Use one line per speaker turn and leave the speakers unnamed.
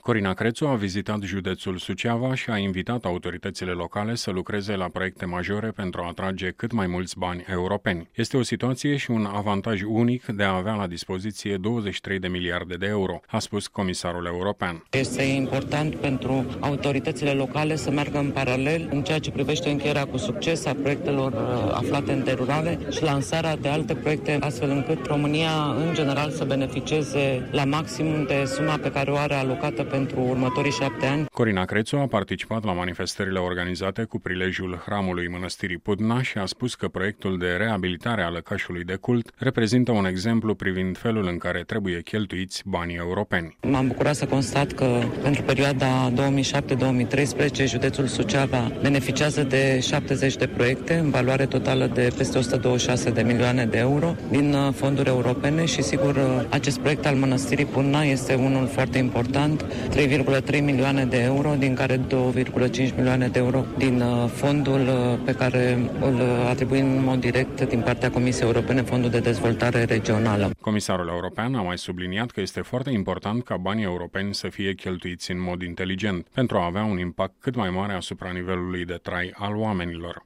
Corina Crețu a vizitat județul Suceava și a invitat autoritățile locale să lucreze la proiecte majore pentru a atrage cât mai mulți bani europeni. Este o situație și un avantaj unic de a avea la dispoziție 23 de miliarde de euro, a spus comisarul european.
Este important pentru autoritățile locale să meargă în paralel în ceea ce privește încheierea cu succes a proiectelor aflate în derulare și lansarea de alte proiecte, astfel încât România, în general, să beneficieze la maximum de suma pe care o are alocată pentru următorii 7 ani.
Corina Crețu a participat la manifestările organizate cu prilejul hramului Mănăstirii Pudna și a spus că proiectul de reabilitare a lăcașului de cult reprezintă un exemplu privind felul în care trebuie cheltuiți banii europeni.
M-am bucurat să constat că pentru perioada 2007-2013 județul Suceava beneficiază de 70 de proiecte în valoare totală de peste 126 de milioane de euro din fonduri europene și sigur acest proiect al Mănăstirii Pudna este unul foarte important, 3,3 milioane de euro, din care 2,5 milioane de euro din fondul pe care îl atribuim în mod direct din partea Comisiei Europene, Fondul de Dezvoltare Regională.
Comisarul european a mai subliniat că este foarte important ca banii europeni să fie cheltuiți în mod inteligent, pentru a avea un impact cât mai mare asupra nivelului de trai al oamenilor.